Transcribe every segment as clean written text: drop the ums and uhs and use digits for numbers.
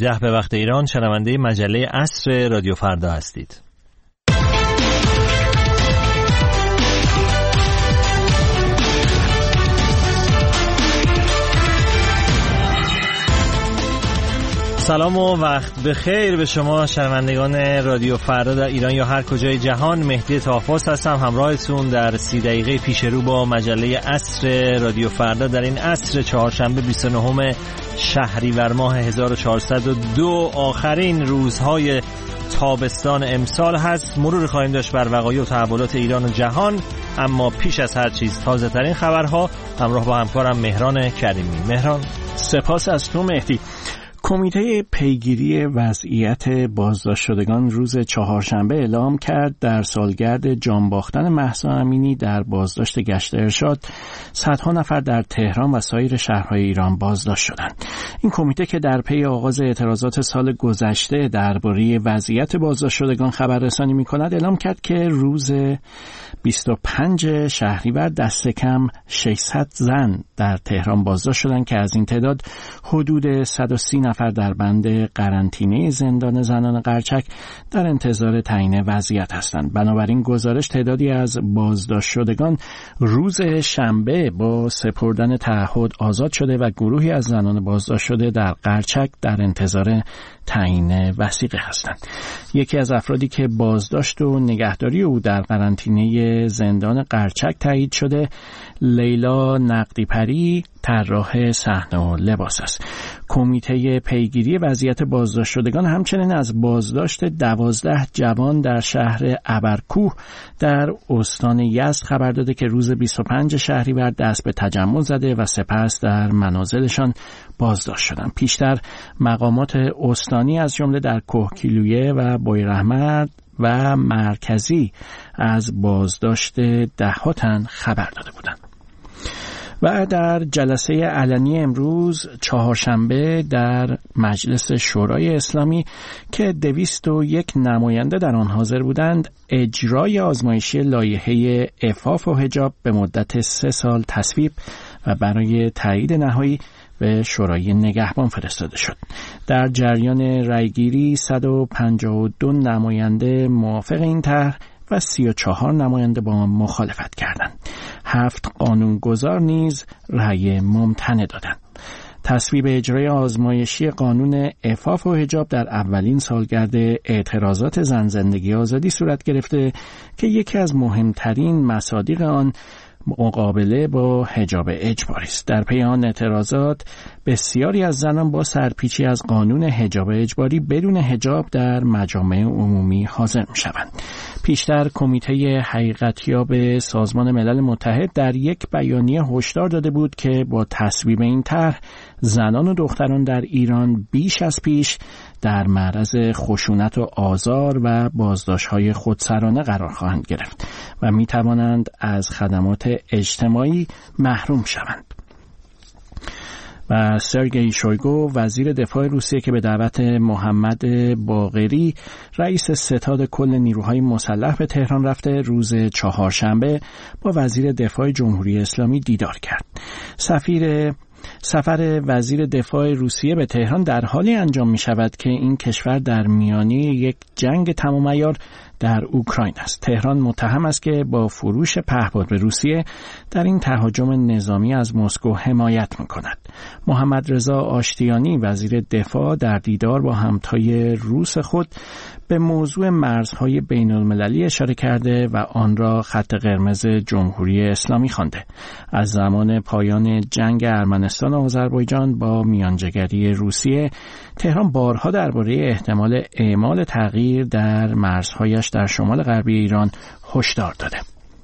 18 به وقت ایران شنونده مجله عصر رادیو فردا هستید. سلام و وقت بخیر به شما شنوندگان رادیو فردا در ایران یا هر کجای جهان. مهدی طاهفاس هستم همراهتون در 30 دقیقه پیش رو با مجله عصر رادیو فردا در این عصر چهارشنبه 29 شهریور ماه 1402 آخرین روزهای تابستان امسال هست. مرور خواهیم داشت بر وقایع و تحولات ایران و جهان، اما پیش از هر چیز تازه ترین خبرها همراه با همکارم مهران کریمی. مهران، سپاس از تو مهدی. کمیته پیگیری وضعیت بازداشت شدگان روز چهارشنبه اعلام کرد در سالگرد جان باختن مهسا امینی در بازداشت گشت ارشاد صدها نفر در تهران و سایر شهرهای ایران بازداشت شدند. این کمیته که در پی آغاز اعتراضات سال گذشته درباره وضعیت بازداشت شدگان خبررسانی می‌کند اعلام کرد که روز 25 شهریور دست کم 600 زن در تهران بازداشت شدند که از این تعداد حدود 130 نفر در بند قرنطینه زندان زنان قرچک در انتظار تعیین وضعیت هستند. بنابراین گزارش تعدادی از بازداشت شدگان روز شنبه با سپردن تعهد آزاد شده و گروهی از زنان بازداشت شده در قرچک در انتظار تعیین وثیقه هستند. یکی از افرادی که بازداشت و نگهداری او در قرنطینه زندان قرچک تایید شده لیلا نقدی‌پری، طراح صحنه و لباس است. کمیته پیگیری وضعیت بازداشت شدگان همچنین از بازداشت 12 جوان در شهر ابرکوه در استان یزد خبر داده که روز 25 شهریور دست به تجمع زده و سپس در منازلشان بازداشت شدند. پیشتر مقامات استانی از جمله در کوهگیلویه و بویراحمد و مرکزی از بازداشت ده‌ها تن خبر داده بودند. و در جلسه علنی امروز چهارشنبه در مجلس شورای اسلامی که 201 نماینده در آن حاضر بودند، اجرای آزمایشی لایحه عفاف و حجاب به مدت 3 سال تصویب و برای تایید نهایی به شورای نگهبان فرستاده شد. در جریان رأیگیری 152 نماینده موافق این طرح و 34 نماینده با مخالفت کردند. 7 قانونگذار نیز رأی ممتنع دادند. تصویب اجرای آزمایشی قانون عفاف و حجاب در اولین سالگرد اعتراضات زن زندگی آزادی صورت گرفته که یکی از مهمترین مصادیق آن مقابله با حجاب اجباری است. در پی آن اعتراضات بسیاری از زنان با سرپیچی از قانون حجاب اجباری بدون حجاب در مجامع عمومی حاضر می‌شوند. پیشتر کمیته حقیقتیاب سازمان ملل متحد در یک بیانیه هشدار داده بود که با تصویب این طرح زنان و دختران در ایران بیش از پیش در معرض خشونت و آزار و بازداشت‌های خودسرانه قرار خواهند گرفت و می‌توانند از خدمات اجتماعی محروم شوند. و سرگئی شویگو وزیر دفاع روسیه که به دعوت محمد باقری رئیس ستاد کل نیروهای مسلح به تهران رفته روز چهارشنبه با وزیر دفاع جمهوری اسلامی دیدار کرد. سفر وزیر دفاع روسیه به تهران در حالی انجام می شود که این کشور در میانه یک جنگ تمام عیار در اوکراین است. تهران متهم است که با فروش پهپاد به روسیه در این تهاجم نظامی از مسکو حمایت می‌کند. محمد رضا آشتیانی وزیر دفاع در دیدار با همتای روس خود به موضوع مرزهای بین‌المللی اشاره کرده و آن را خط قرمز جمهوری اسلامی خوانده. از زمان پایان جنگ ارمنستان و آذربایجان با میانجیگری روسیه، تهران بارها درباره احتمال اعمال تغییر در مرزهایش در شمال غربی ایران هشدار داده.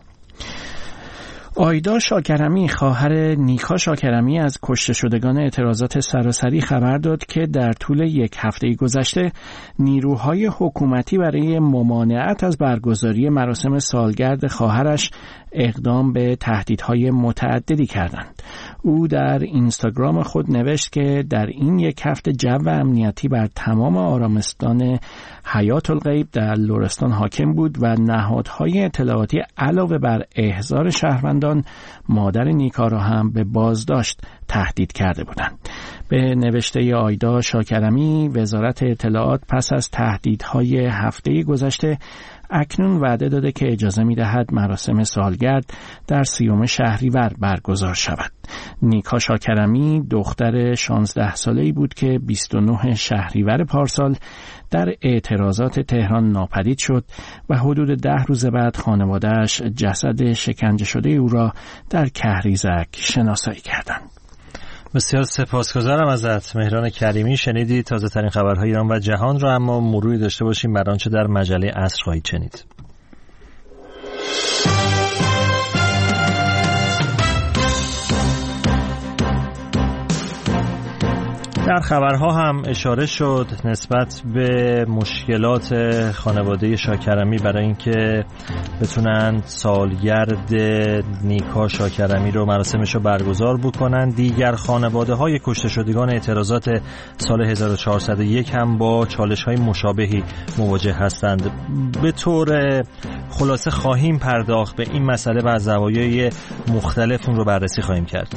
آیدا شاکرمی خواهر نیکا شاکرمی از کشته شدگان اعتراضات سراسری خبر داد که در طول یک هفته گذشته نیروهای حکومتی برای ممانعت از برگزاری مراسم سالگرد خواهرش اقدام به تهدیدهای متعددی کردند. او در اینستاگرام خود نوشت که در این یک هفته جو امنیتی بر تمام آرامستان حیات الغیب در لرستان حاکم بود و نهادهای اطلاعاتی علاوه بر احضار شهروندان مادر نیکا را هم به بازداشت تهدید کرده بودند. به نوشته آیدا شاکرمی، وزارت اطلاعات پس از تهدیدهای هفته گذشته اکنون وعده داده که اجازه می‌دهد مراسم سالگرد در 30 شهریور برگزار شود. نیکا شاکرمی دختر 16 ساله‌ای بود که 29 شهریور پارسال در اعتراضات تهران ناپدید شد و حدود 10 روز بعد خانواده‌اش جسد شکنجه شده او را در کهریزک شناسایی کردند. بسیار سپاسگزارم ازت مهران کریمی. شنیدید تازه ترین خبرهای ایران و جهان را، اما مروری داشته باشیم بر آنچه در مجله عصر خواهید شنید. در خبرها هم اشاره شد نسبت به مشکلات خانواده شاکرمی برای اینکه بتونن سالگرد نیکا شاکرمی رو مراسمش رو برگزار بکنن. دیگر خانواده های کشته شدگان اعتراضات سال 1401 هم با چالش های مشابهی مواجه هستند. به طور خلاصه خواهیم پرداخت به این مسئله و از زوایای مختلف اون رو بررسی خواهیم کرد.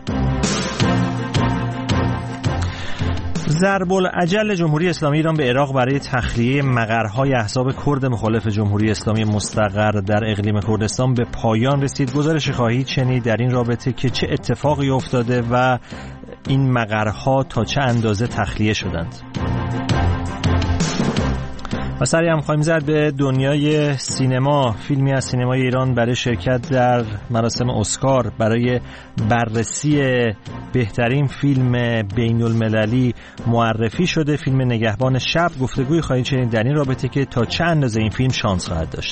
ضرب العجل جمهوری اسلامی ایران به عراق برای تخلیه مقرهای احزاب کرد مخالف جمهوری اسلامی مستقر در اقلیم کردستان به پایان رسید. گزارش خواهید شنید در این رابطه که چه اتفاقی افتاده و این مقرها تا چه اندازه تخلیه شدند. و سری هم خواهیم زد به دنیای سینما. فیلمی از سینمای ایران برای شرکت در مراسم اسکار برای بررسی بهترین فیلم بین المللی معرفی شده. فیلم نگهبان شب. گفتگوی خواهید شنید در این رابطه که تا چه اندازه این فیلم شانس خواهد داشت.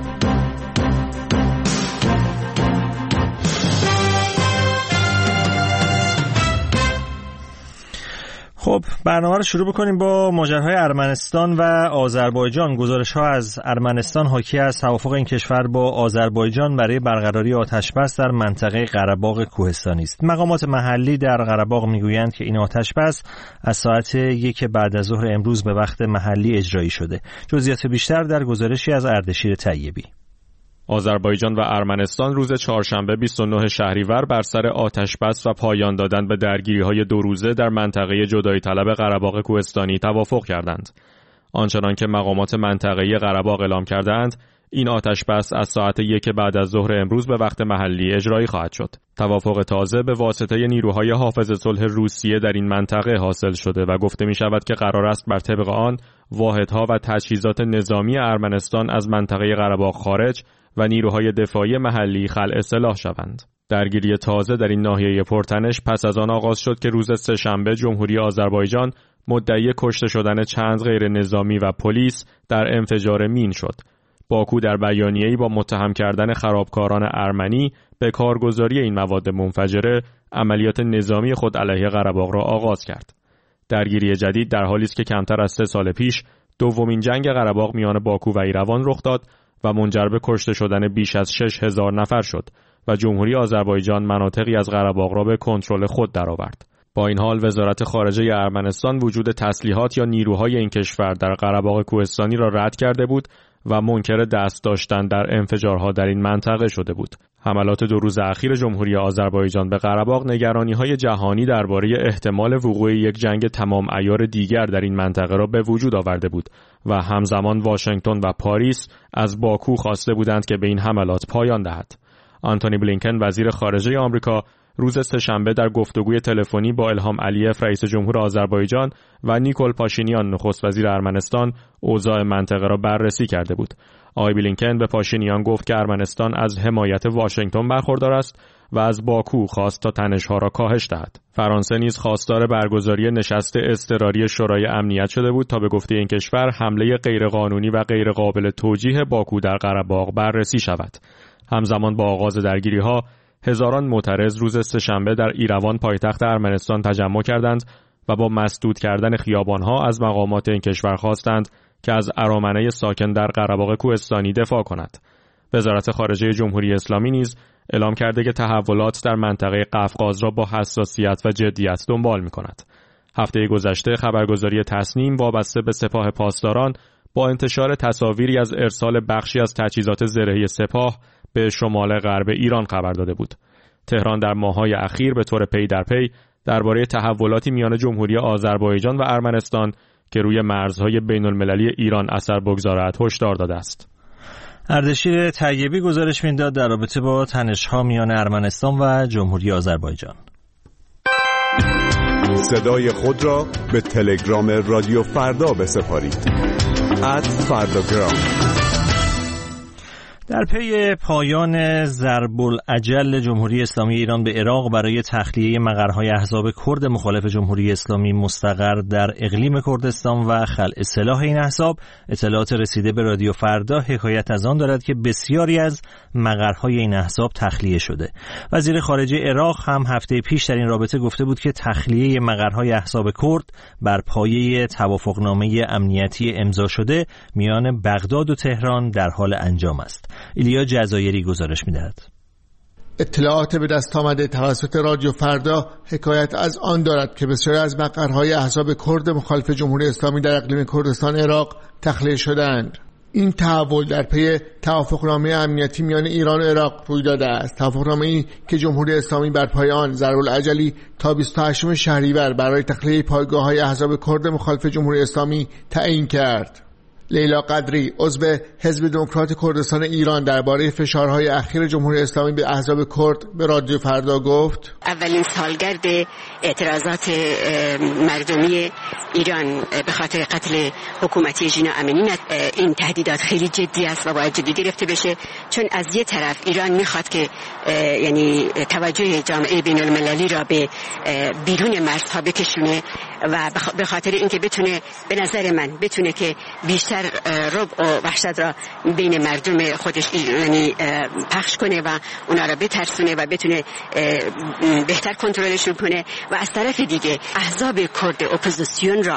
خب برنامه رو شروع بکنیم با ماجراهای ارمنستان و آذربایجان. گزارش‌ها از ارمنستان حاکی از توافق این کشور با آذربایجان برای برقراری آتش‌بس در منطقه قره‌باغ کوهستانی است. مقامات محلی در قره‌باغ میگویند که این آتش‌بس از ساعت 1 بعد از ظهر امروز به وقت محلی اجرایی شده. جزئیات بیشتر در گزارشی از اردشیر طیبی. آذربایجان و ارمنستان روز چهارشنبه 29 شهریور بر سر آتش‌بس و پایان دادن به درگیری‌های 2 روزه در منطقه جدایی طلب قره‌باغ کوهستانی توافق کردند. آنچنان که مقامات منطقه‌ای قره‌باغ اعلام کردند، این آتش‌بس از ساعت 1 بعد از ظهر امروز به وقت محلی اجرایی خواهد شد. توافق تازه به واسطه نیروهای حافظ صلح روسیه در این منطقه حاصل شده و گفته می‌شود که قرار است بر طبق آن واحدها و تجهیزات نظامی ارمنستان از منطقه قره‌باغ خارج و نیروهای دفاعی محلی خلع سلاح شوند. درگیری تازه در این ناحیه پرتنش پس از آن آغاز شد که روز سه‌شنبه جمهوری آذربایجان مدعی کشته شدن چند غیر نظامی و پلیس در انفجار مین شد. باکو در بیانیه‌ای با متهم کردن خرابکاران ارمنی به کارگزاری این مواد منفجره عملیات نظامی خود علیه قره‌باغ را آغاز کرد. درگیری جدید در حالی است که کمتر از 3 سال پیش دومین جنگ قره‌باغ میان باکو و ایروان رخ داد و منجر به کشته شدن بیش از 6000 نفر شد و جمهوری آذربایجان مناطقی از قره‌باغ را به کنترل خود درآورد. با این حال وزارت خارجه ارمنستان وجود تسلیحات یا نیروهای این کشور در قره‌باغ کوهستانی را رد کرده بود و منکر دست داشتن در انفجارها در این منطقه شده بود. حملات 2 روز اخیر جمهوری آذربایجان به قره‌باغ نگرانی‌های جهانی درباره احتمال وقوع یک جنگ تمام عیار دیگر در این منطقه را به وجود آورده بود و همزمان واشنگتن و پاریس از باکو خواسته بودند که به این حملات پایان دهد. آنتونی بلینکن وزیر خارجه آمریکا روز سه‌شنبه در گفتگوی تلفنی با الهام علیف رئیس جمهور آذربایجان و نیکول پاشینیان نخست وزیر ارمنستان اوضاع منطقه را بررسی کرده بود. آقای بلینکن به پاشینیان گفت که ارمنستان از حمایت واشنگتن برخوردار است و از باکو خواست تا تنش‌ها را کاهش دهد. فرانسه نیز خواستار برگزاری نشست اضطراری شورای امنیت شده بود تا به گفته این کشور حمله غیرقانونی و غیرقابل توجیه باکو در قره‌باغ بررسی شود. همزمان با آغاز درگیری‌ها هزاران معترض روز سه‌شنبه در ایروان پایتخت ارمنستان تجمع کردند و با مسدود کردن خیابان‌ها از مقامات این کشور خواستند که از ارامنه ساکن در قره‌باغ کوهستانی دفاع کند. وزارت خارجه جمهوری اسلامی نیز اعلام کرده که تحولات در منطقه قفقاز را با حساسیت و جدیت دنبال می‌کند. هفته گذشته خبرگزاری تصنیم وابسته به سپاه پاسداران با انتشار تصاویری از ارسال بخشی از تجهیزات زرهی سپاه به شمال غرب ایران خبر داده بود. تهران در ماه‌های اخیر به طور پی در پی درباره تحولاتی میان جمهوری آذربایجان و ارمنستان که روی مرزهای بین‌المللی ایران اثر بگذارد هشدار داده است. اردشیر طیبی گزارش می‌داد در رابطه با تنش‌ها میان ارمنستان و جمهوری آذربایجان. صدای خود را به تلگرام رادیو فردا بسپارید. @فرداگرام. در پی پایان ضرب الاجل جمهوری اسلامی ایران به عراق برای تخلیه مقرهای احزاب کرد مخالف جمهوری اسلامی مستقر در اقلیم کردستان و خلع سلاح این احزاب، اطلاعات رسیده به رادیو فردا حکایت از آن دارد که بسیاری از مقرهای این احزاب تخلیه شده. وزیر خارجه عراق هم هفته پیش در این رابطه گفته بود که تخلیه مقرهای احزاب کرد بر پایه توافقنامه امنیتی امضا شده میان بغداد و تهران در حال انجام است. ایلیا جزایری گزارش می‌دهد. اطلاعات به دست آمده توسط رادیو فردا حکایت از آن دارد که بسیاری از مقرهای احزاب کرد مخالف جمهوری اسلامی در اقلیم کردستان عراق تخلیه شدند. این تحول در پی توافقنامه امنیتی میان ایران و عراق روی داده است. توافقنامه‌ای که جمهوری اسلامی بر پایه آن ضرب الاجلی تا 28 شهریور برای تخلیه پایگاه‌های احزاب کرد مخالف جمهوری اسلامی تعیین کرد. لیلا قدری عضو حزب دموکرات کردستان ایران درباره فشارهای اخیر جمهوری اسلامی به احزاب کرد به رادیو فردا گفت: اولین سالگرد اعتراضات مردمی ایران به خاطر قتل حکومتی ژینا امینی، این تهدیدات خیلی جدی است و باید جدی گرفته بشه، چون از یه طرف ایران میخواد که یعنی توجه جامعه بین المللی را به بیرون مرزها بکشونه و به خاطر اینکه بتونه، به نظر من بتونه که بیشتر ربع و وحشت را بین مردم خودش یعنی پخش کنه و اونا را بترسونه و بتونه بهتر کنترلشون کنه، و از طرف دیگه احزاب کرد اپوزیسیون را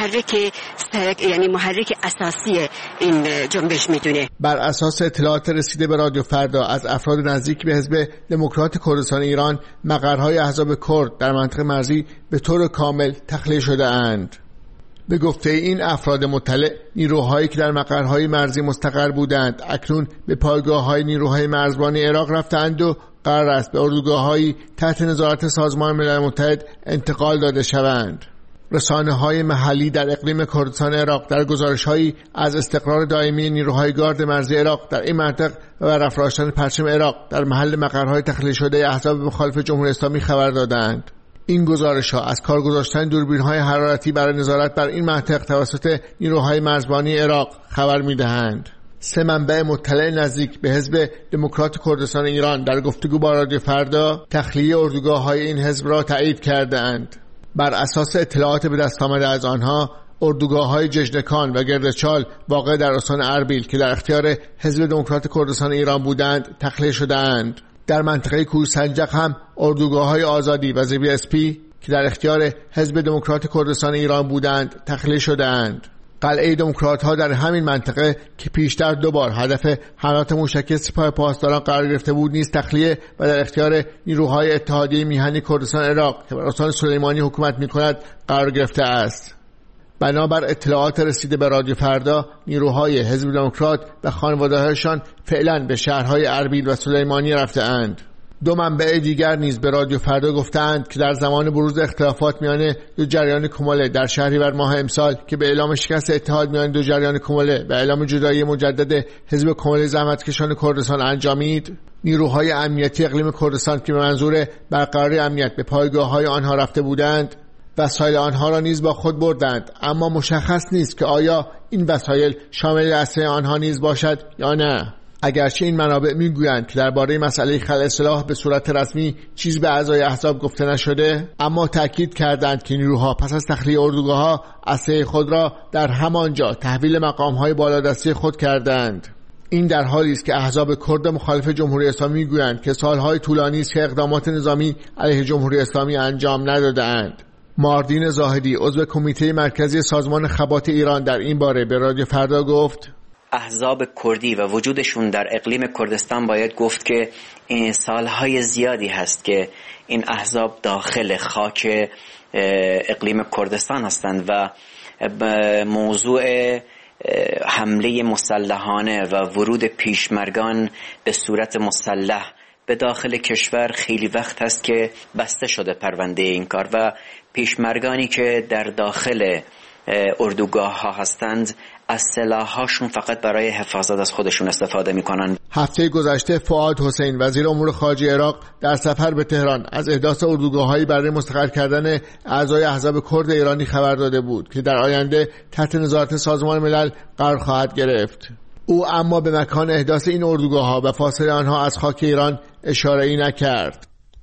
محرک اساسی این جنبش میدونه. بر اساس اطلاعات رسیده به رادیو فردا از افراد نزدیک به حزب دموکرات کردستان ایران، مقرهای احزاب کرد در منطقه مرزی به طور کامل تخلیه شده اند. به گفته این افراد مطلع، نیروهایی که در مقرهای مرزی مستقر بودند اکنون به پایگاه‌های نیروهای مرزبانی عراق رفتند و قرار است به اردوگاه‌هایی تحت نظارت سازمان ملل متحد انتقال داده شوند. رسانه‌های محلی در اقلیم کردستان عراق در گزارش‌هایی از استقرار دائمی نیروهای گارد مرزی عراق در این منطقه و رفراشتن پرچم عراق در محل مقرهای تخلیه شده احزاب مخالف جمهوری اسلامی خبر دادند. این گزارش‌ها از کار گذاشتن دوربین‌های حرارتی برای نظارت بر این منطقه توسط نیروهای مرزبانی عراق خبر می‌دهند. 3 منبع مطلع نزدیک به حزب دموکرات کردستان ایران در گفتگو با رادیو فردا تخلیه اردوگاه‌های این حزب را تایید کردند. بر اساس اطلاعات به دست آمده از آنها، اردوگاه‌های جژنکان و گردچال واقع در استان اربیل که در اختیار حزب دموکرات کردستان ایران بودند تخلیه شده‌اند. در منطقه کوهسنجق هم اردوگاه‌های آزادی و ZBSP که در اختیار حزب دموکرات کردستان ایران بودند تخلیه شده‌اند. قلعه دموکرات‌ها در همین منطقه که پیشتر 2 بار هدف حملات موشکی سپاه پاسداران قرار گرفته بود نیز تخلیه و در اختیار نیروهای اتحادیه میهنی کردستان عراق که بر استان سلیمانی حکومت می‌کند قرار گرفته است. بنابر اطلاعات رسیده به رادیو فردا، نیروهای حزب دموکرات و خانواده‌هایشان فعلا به شهرهای اربیل و سلیمانی رفته‌اند. 2 منبع دیگر نیز به رادیو فردا گفتند که در زمان بروز اختلافات میان 2 جریان کماله در شهریور ماه امسال که به اعلام شکست اتحاد میان 2 جریان کماله و اعلام جدایی مجدد حزب کماله زحمتکشان کردستان انجامید، نیروهای امنیتی اقلیم کردستان که به منظور برقراری امنیت به پایگاه‌های آنها رفته بودند وسایل آنها را نیز با خود بردند، اما مشخص نیست که آیا این وسایل شامل اسلحه آنها نیز باشد یا نه. اگرچه این منابع میگویند که درباره مسئله خلع سلاح به صورت رسمی چیز به اعضای احزاب گفته نشده، اما تاکید کردند که نیروها پس از تخلیه اردوگاه‌ها اسلحه خود را در همانجا تحویل مقام‌های بالادستی خود کردند. این در حالی است که احزاب کرد مخالف جمهوری اسلامی میگویند که سالهای طولانی است که اقدامات نظامی علیه جمهوری اسلامی انجام نداده‌اند. ماردین زاهدی عضو کمیته مرکزی سازمان خبات ایران در این باره به رادیو فردا گفت: احزاب کردی و وجودشون در اقلیم کردستان باید گفت که این سالهای زیادی هست که این احزاب داخل خاک اقلیم کردستان هستند و موضوع حمله مسلحانه و ورود پیشمرگان به صورت مسلح به داخل کشور خیلی وقت هست که بسته شده پرونده این کار و پیشمرگانی که در داخل اردوگاه ها هستند از سلاح‌هاشون فقط برای حفاظت از خودشون استفاده میکنن. هفته گذشته فؤاد حسین وزیر امور خارجه عراق در سفر به تهران از احداث اردوگاه‌هایی برای مستقر کردن اعضای احزاب کرد ایرانی خبر داده بود که در آینده تحت نظارت سازمان ملل قرار خواهد گرفت. او اما به مکان احداث این اردوگاه‌ها و فاصله آنها از خاک ایران اشاره‌ای نکرد.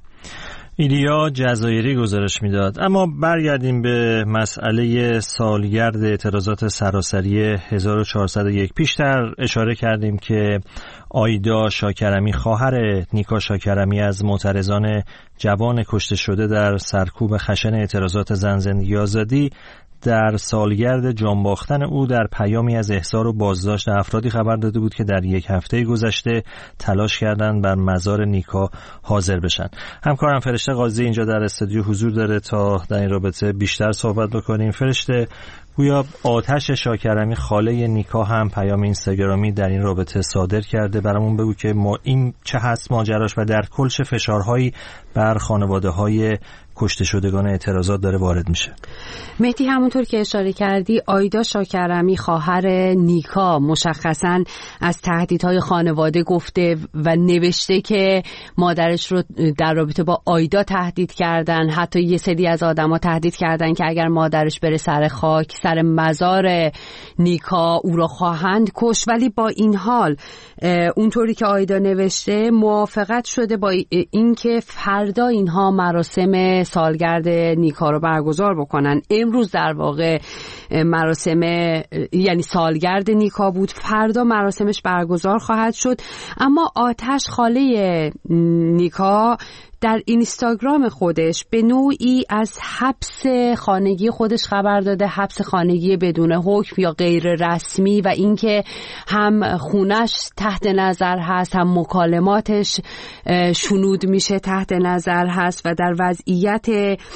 ایلیا جزایری گزارش میداد. اما برگردیم به مسئله سالگرد اعتراضات سراسری 1401. پیشتر اشاره کردیم که آیدا شاکرمی خواهر نیکا شاکرمی از معترضان جوان کشته شده در سرکوب خشن اعتراضات زن زندگی آزادی در سالگرد جان باختن او در پیامی از احضار و بازداشت افرادی خبر داده بود که در یک هفته گذشته تلاش کردند بر مزار نیکا حاضر بشن. همکارم فرشته قاضی اینجا در استودیو حضور داره تا در این رابطه بیشتر صحبت بکنیم. فرشته، گویا آتش شاکرمی خاله نیکا هم پیام اینستاگرامی در این رابطه صادر کرده. برامون بگو که این چه هست ماجراش و در کل چه فشارهایی بر خانواده‌های کشته شدگان اعتراضات داره وارد میشه. مهدی، همونطور که اشاره کردی، آیدا شاکرمی خواهر نیکا مشخصاً از تهدیدهای خانواده گفته و نوشته که مادرش رو در رابطه با آیدا تهدید کردن. حتی یه سری از آدما تهدید کردن که اگر مادرش بره سر خاک، سر مزار نیکا، او رو خواهند کش. ولی با این حال اونطوری که آیدا نوشته موافقت شده با اینکه فردا اینها مراسم سالگرد نیکا رو برگزار بکنن. امروز در واقع مراسم یعنی سالگرد نیکا بود، فردا مراسمش برگزار خواهد شد. اما آتش خاله نیکا در اینستاگرام خودش به نوعی از حبس خانگی خودش خبر داده، حبس خانگی بدون حکم یا غیر رسمی، و اینکه هم خونش تحت نظر هست، هم مکالماتش شنود میشه تحت نظر هست و در وضعیت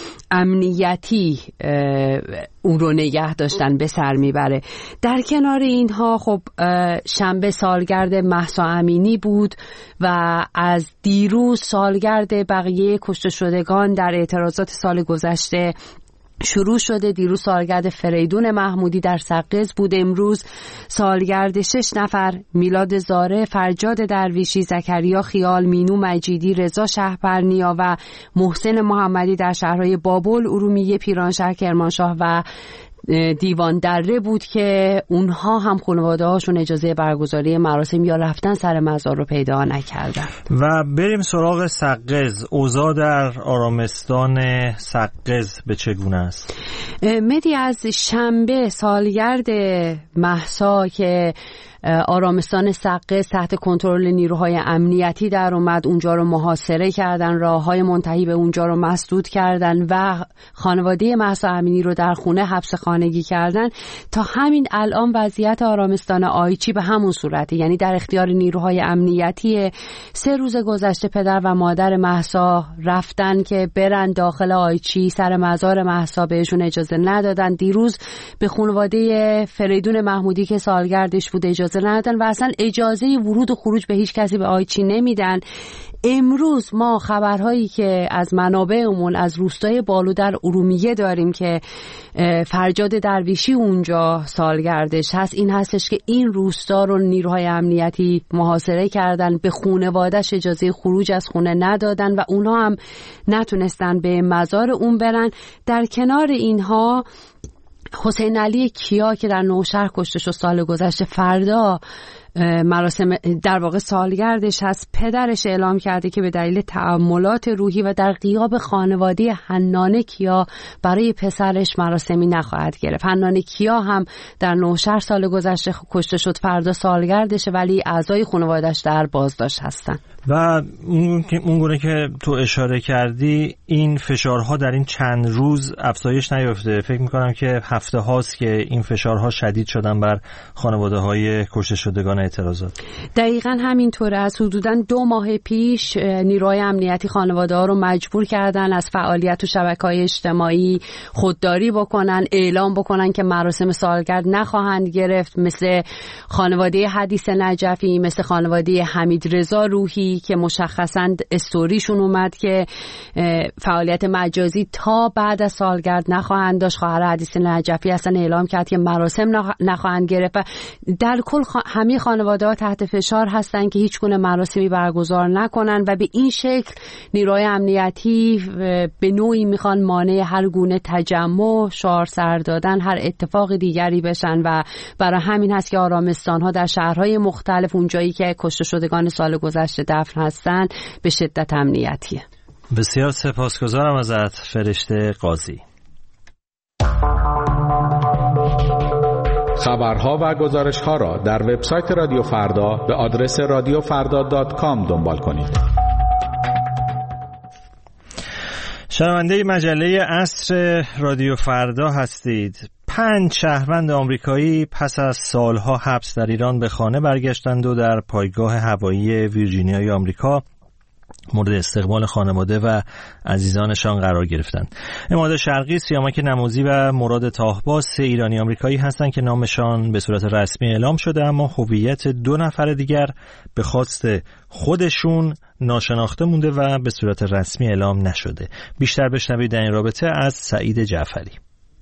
امنیتی او رو نگه داشتن به سر میبره. در کنار اینها خب شنبه سالگرد مهسا امینی بود و از دیروز سالگرد بقیه کشته شدگان در اعتراضات سال گذشته شروع شده. دیروز سالگرد فریدون محمودی در سقز بود. امروز سالگرد 6 نفر: میلاد زاره، فرجاد درویشی، زکریا خیال، مینو مجیدی، رضا شهپرنیا و محسن محمدی در شهرهای بابل، ارومیه، پیرانشهر، کرمانشاه و دیوان دره بود که اونها هم خانواده هاشون اجازه برگزاری مراسم یا رفتن سر مزار رو پیدا نکردن. و بریم سراغ سقز. اوضاع در آرامستان سقز به چگونه است؟ مدی، از شنبه سالگرد مهسا که آرامستان سقز تحت کنترل نیروهای امنیتی در اومد، اونجا رو محاصره کردن، راههای منتهی به اونجا رو مسدود کردن و خانواده مهسا امینی رو در خونه حبس خانگی کردن. تا همین الان وضعیت آرامستان آیچی به همون صورته، یعنی در اختیار نیروهای امنیتی. 3 روز گذشته پدر و مادر مهسا رفتن که برن داخل آیچی سر مزار مهسا، بهشون اجازه ندادن. دیروز به خانواده فریدون محمودی که سالگردش بود اجازه ندادن و اصلا اجازه ورود و خروج به هیچ کسی به آیچی نمیدن. امروز ما خبرهایی که از منابعمون از روستای بالو در ارومیه داریم که فرجاد درویشی اونجا سالگردش هست، این هستش که این روستا رو نیروهای امنیتی محاصره کردن، به خانواده‌اش اجازه خروج از خونه ندادن و اونها هم نتونستن به مزار اون برن. در کنار اینها حسین علی کیا که در نوشهر کشته شد سال گذشته، فردا مراسم در واقع سالگردش هست، پدرش اعلام کرده که به دلیل تأملات روحی و در غیاب خانواده حنانه کیا برای پسرش مراسمی نخواهد گرفت. حنانه کیا هم در نوشهر سال گذشته کشته شد، فردا سالگردشه، ولی اعضای خانواده‌اش در بازداشت هستن. و اون گونه که تو اشاره کردی، این فشارها در این چند روز افزایش نیافته. فکر میکنم که هفته هاست که این فشارها شدید شدن بر خانواده های کشته شدگان اعتراضات. دقیقاً همینطوره. از حدوداً 2 ماه پیش نیروهای امنیتی خانواده ها رو مجبور کردن از فعالیت تو شبکه‌های اجتماعی خودداری بکنن، اعلام بکنن که مراسم سالگرد نخواهند گرفت، مثل خانواده حدیث نجفی، مثل خانواده حمید رضا روحی که مشخصاً استوریشون اومد که فعالیت مجازی تا بعد از سالگرد نخواهند داشت. خواهر حدیث نجفی اصلا اعلام کرد که مراسم نخواهند گرفت. در کل همه خانواده‌ها تحت فشار هستن که هیچ گونه مراسمی برگزار نکنن و به این شکل نیروهای امنیتی به نوعی میخوان مانع هر گونه تجمع، شعار سر دادن، هر اتفاق دیگری بشن و برای همین هست که آرامستان‌ها در شهرهای مختلف اونجایی که کشته شدگان سال گذشته دفن هستن به شدت امنیتیه. بسیار سپاسگزارم ازت فرشته قاضی. خبرها و گزارش‌ها را در وبسایت رادیو فردا به آدرس radiofarda.com دنبال کنید. شنونده مجله عصر رادیو فردا هستید. 5 شهروند آمریکایی پس از سالها حبس در ایران به خانه برگشتند و در پایگاه هوایی ویرجینیای آمریکا مورد استقبال خانواده و عزیزانشان قرار گرفتند. عماد شرقی، سیامک نمازی و مراد طاهباز 3 ایرانی آمریکایی هستند که نامشان به صورت رسمی اعلام شده، اما هویت 2 نفر دیگر به خواست خودشون ناشناخته مونده و به صورت رسمی اعلام نشده. بیشتر بشنوید در این رابطه از سعید جعفری.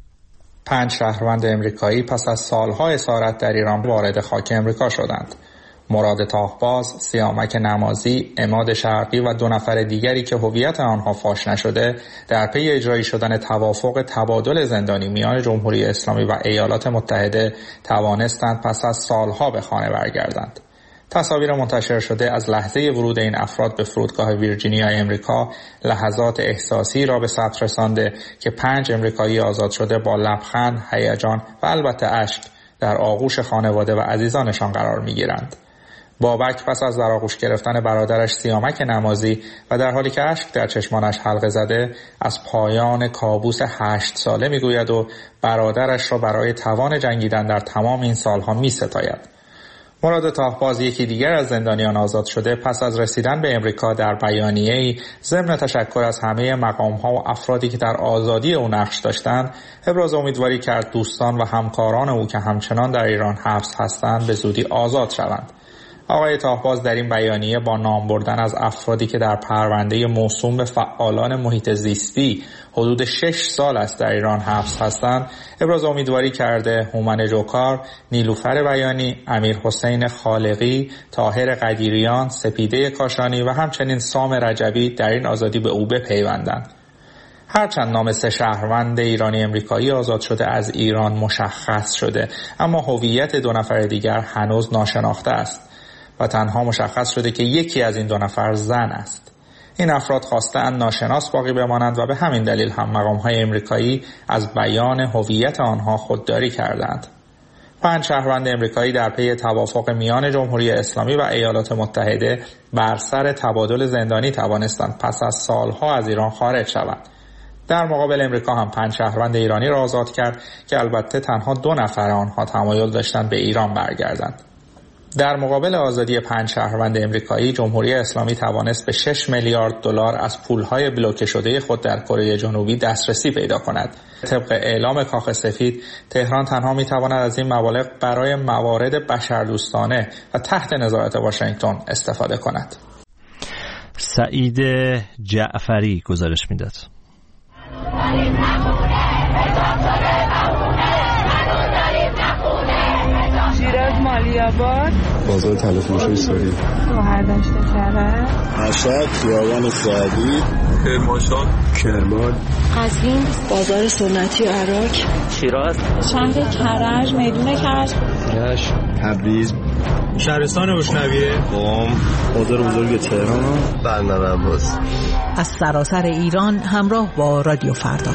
5 شهروند امریکایی پس از سالها اسارت در ایران وارد خاک امریکا شدند. مراد طاهباز، سیامک نمازی، عماد شرقی و 2 نفر دیگری که هویت آنها فاش نشده در پی اجرایی شدن توافق تبادل زندانی میان جمهوری اسلامی و ایالات متحده توانستند پس از سالها به خانه برگردند. تصاویر منتشر شده از لحظه ورود این افراد به فرودگاه ویرجینیای امریکا لحظات احساسی را به ثبت رسانده که 5 امریکایی آزاد شده با لبخند، هیجان و البته اشک در آغوش خانواده و عزیزانشان قرار می‌گیرند. بابک پس از در آغوش گرفتن برادرش سیامک نمازی و در حالی که اشک در چشمانش حلقه زده از پایان کابوس 8 ساله میگوید و برادرش را برای توان جنگیدن در تمام این سالها میستاید. مراد طاهباز، یکی دیگر از زندانیان آزاد شده، پس از رسیدن به امریکا در بیانیه‌ای ضمن تشکر از همه مقام‌ها و افرادی که در آزادی او نقش داشتند، ابراز امیدواری کرد دوستان و همکاران او که همچنان در ایران حبس هستند به زودی آزاد شوند. آقای طاهباز در این بیانیه با نام بردن از افرادی که در پرونده موسوم به فعالان محیط زیستی حدود 6 سال است در ایران حبس هستند، ابراز امیدواری کرده هومن جوکار، نیلوفر بیانی، امیر حسین خالقی، طاهر قدیریان، سپیده کاشانی و همچنین سام رجبی در این آزادی به او بپیوندند. هرچند نام 3 شهروند ایرانی امریکایی آزاد شده از ایران مشخص شده، اما هویت 2 نفر دیگر هنوز ناشناخته است و تنها مشخص شده که یکی از این 2 نفر زن است. این افراد خواستند ناشناس باقی بمانند و به همین دلیل هم مقام‌های امریکایی از بیان هویت آنها خودداری کردند. 5 شهروند امریکایی در پی توافق میان جمهوری اسلامی و ایالات متحده بر سر تبادل زندانی توانستند پس از سالها از ایران خارج شوند. در مقابل امریکا هم 5 شهروند ایرانی را آزاد کرد که البته تنها 2 نفر آنها تمایل داشتند به ایران برگردند. در مقابل آزادی 5 شهروند امریکایی، جمهوری اسلامی توانست به 6 میلیارد دلار از پولهای بلوکه شده خود در کره جنوبی دسترسی پیدا کند. طبق اعلام کاخ سفید، تهران تنها میتواند از این مبالغ برای موارد بشردوستانه و تحت نظارت واشنگتن استفاده کند. سعید جعفری گزارش میداد. شیر از علی‌آباد، بازار تلفروشی سوری، شهردشت کرج، مشهد، خیابان سعدی، کرمانشاه، کرمان، قزوین، بازار سنتی عراق، شیراز، شهر کرج، میدون کرج، رشت، تبریز، شهرستان روشنویه، قم، بازار بزرگ تهران، بندر عباس. از سراسر ایران همراه با رادیو فردا.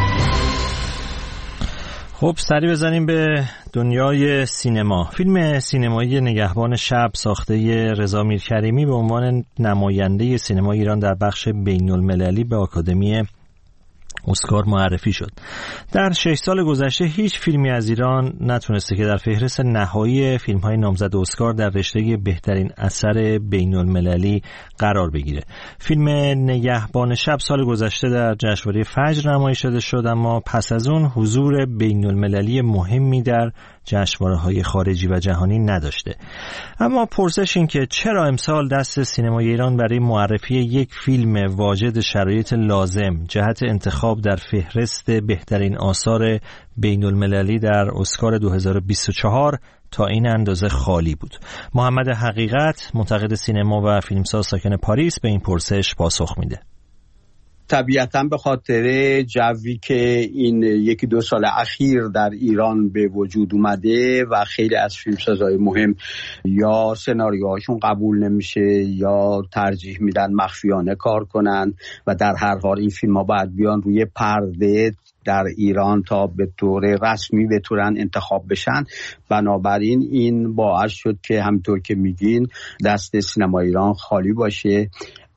خب سری بزنیم به دنیای سینما. فیلم سینمایی نگهبان شب ساخته رضا میرکریمی به عنوان نماینده سینما ایران در بخش بین‌المللی به آکادمی اسکار معرفی شد. در 6 سال گذشته هیچ فیلمی از ایران نتونسته که در فهرست نهایی فیلم‌های نامزد اسکار در رشته بهترین اثر بین‌المللی قرار بگیره. فیلم نگهبان شب سال گذشته در جشنواره فجر نمایش داده شد، اما پس از اون حضور بین‌المللی مهمی در جشنواره‌های خارجی و جهانی نداشته. اما پرسش این که چرا امسال دست سینمای ایران برای معرفی یک فیلم واجد شرایط لازم جهت انتخاب در فهرست بهترین آثار بین‌المللی در اسکار 2024 تا این اندازه خالی بود؟ محمد حقیقت، منتقد سینما و فیلمساز ساکن پاریس، به این پرسش پاسخ میده. طبیعتاً به خاطر جوی که این 1-2 سال اخیر در ایران به وجود اومده و خیلی از فیلمسازهای مهم یا سناریوهاشون قبول نمیشه یا ترجیح میدن مخفیانه کار کنن و در هر حال این فیلم‌ها باید بیان روی پرده در ایران تا به طور رسمی بتونن انتخاب بشن. بنابراین این باعث شد که همونطور که میگین دست سینما ایران خالی باشه.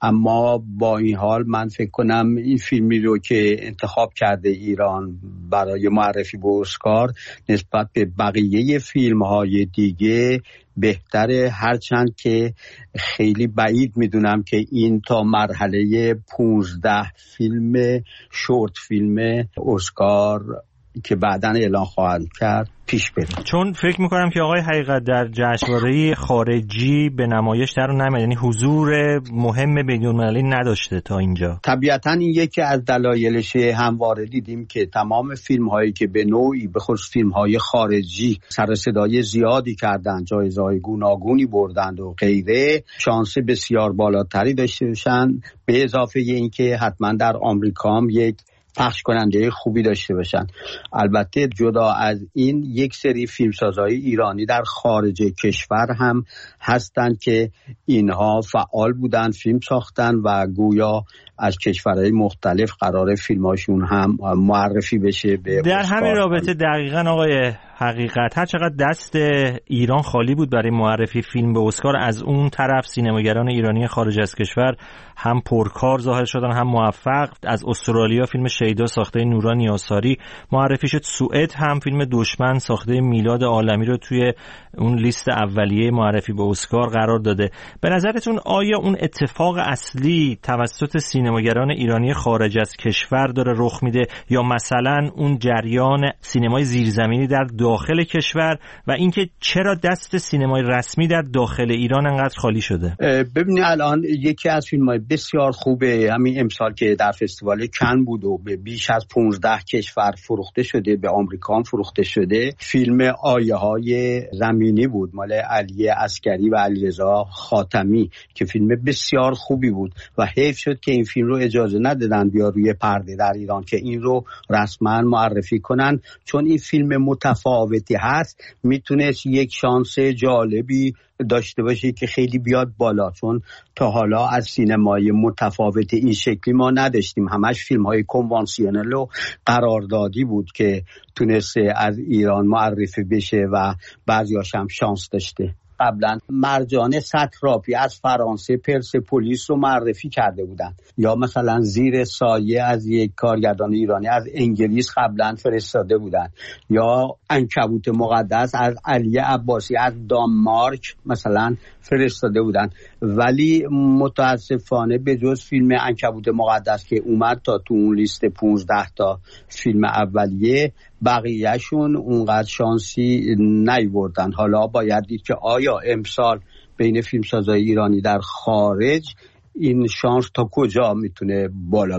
اما با این حال من فکر کنم این فیلمی رو که انتخاب کرده ایران برای معرفی به اسکار نسبت به بقیه فیلم‌های دیگه بهتره، هرچند که خیلی بعید میدونم که این تا مرحله 15 فیلم شورت فیلم اسکار که بعداً اعلان خواهد کرد پیش بره. چون فکر میکنم که آقای حقیقت در جشنواره خارجی به نمایش در نمیاد، یعنی حضور مهم بین‌المللی نداشته تا اینجا. طبیعتاً این یکی از دلایلشه. همواره دیدیم که تمام فیلم هایی که به نوعی به خصوص فیلم های خارجی سر صدای زیادی کردن، جایزه های گوناگونی بردند و غیره، شانس بسیار بالاتری داشته باشن، به اضافه اینکه حتما در آمریکا هم یک پخش کننده خوبی داشته باشن. البته جدا از این یک سری فیلمسازهای ایرانی در خارج کشور هم هستند که اینها فعال بودن، فیلم ساختن و گویا از کشورهای مختلف قراره فیلماشون هم معرفی بشه به در همین رابطه. دقیقاً آقای حقیقت، هر چقدر دست ایران خالی بود برای معرفی فیلم به اسکار، از اون طرف سینماگران ایرانی خارج از کشور هم پرکار ظاهر شدن هم موفق. از استرالیا فیلم شیدا ساخته نورا نیاساری معرفی شد. سوئد هم فیلم دشمن ساخته میلاد عالمی رو توی اون لیست اولیه معرفی به اسکار قرار داده. به نظرتون آیا اون اتفاق اصلی توسط سینماگران ایرانی خارج از کشور داره رخ میده یا مثلا اون جریان سینمای زیرزمینی در داخل کشور و اینکه چرا دست سینمای رسمی در داخل ایران انقدر خالی شده؟ ببینید الان یکی از فیلم‌های بسیار خوبه همین امسال که در فستیوال کن بود و به بیش از 15 کشور فروخته شده، به آمریکا هم فروخته شده، فیلم آیه‌های زمینی بود مال علی عسکری و علیرضا خاتمی که فیلم بسیار خوبی بود و حیف شد که این فیلم رو اجازه ندادن بیا روی پرده در ایران که این رو رسما معرفی کنن، چون این فیلم متفاوتی هست، میتونه یک شانس جالبی داشته باشه که خیلی بیاد بالا، چون تا حالا از سینمای متفاوت این شکلی ما نداشتیم، همش فیلم های کنوانسیونل و قراردادی بود که تونسته از ایران معرفی بشه و بعضیاش هم شانس داشته. قبلا مرجان ساتراپی از فرانسه پرسپولیس رو معرفی کرده بودن، یا مثلا زیر سایه از یک کارگردان ایرانی از انگلیس قبلا فرستاده بودن، یا عنکبوت مقدس از علی عباسی از دانمارک مثلا فرستاده بودن. ولی متاسفانه به جز فیلم عنکبوت مقدس که اومد تا تو اون لیست 15 تا فیلم اولیه، بقیهشون اونقدر شانسی نیوردن. حالا باید دید که آیا امسال بین فیلمسازهای ایرانی در خارج این شانس تا کجا میتونه بالا بره.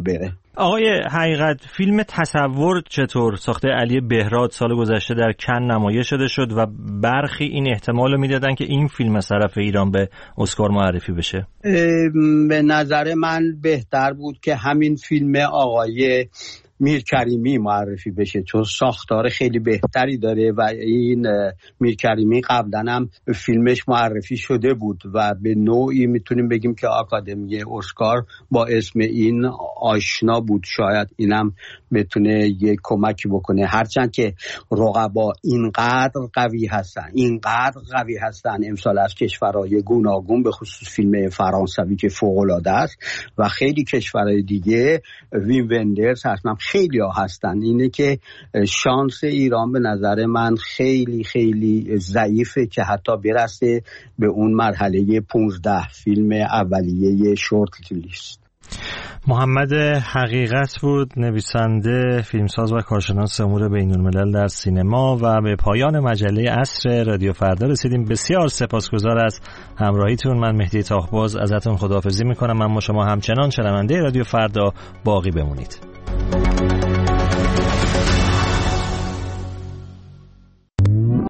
آقای حقیقت، فیلم تصور چطور ساخته علی بهراد سال گذشته در کن نمایش شده شد و برخی این احتمال رو میدادن که این فیلم از طرف ایران به اسکار معرفی بشه؟ به نظر من بهتر بود که همین فیلم آقای میرکریمی معرفی بشه، چون ساختار خیلی بهتری داره و این میرکریمی قبلا هم فیلمش معرفی شده بود و به نوعی میتونیم بگیم که آکادمی اسکار با اسم این آشنا بود. شاید اینم بتونه یک کمکی بکنه، هرچند که رقبا اینقدر قوی هستن امسال از کشورهای گوناگون، به خصوص فیلم فرانسوی که فوق‌العاده است و خیلی کشورهای دیگه، ویم وندرز هستن، خیلی ها هستن. اینه که شانس ایران به نظر من خیلی خیلی ضعیفه که حتی برسه به اون مرحله 15 فیلم اولیه شورت لیست. محمد حقیقت بود، نویسنده، فیلمساز و کارشناس امور بین‌الملل در سینما. و به پایان مجله عصر رادیو فردا رسیدیم. بسیار سپاسگزار از همراهیتون. من مهدی تاخباز ازتون خداحافظی میکنم. من با شما همچنان شنونده رادیو فردا باقی بمونید.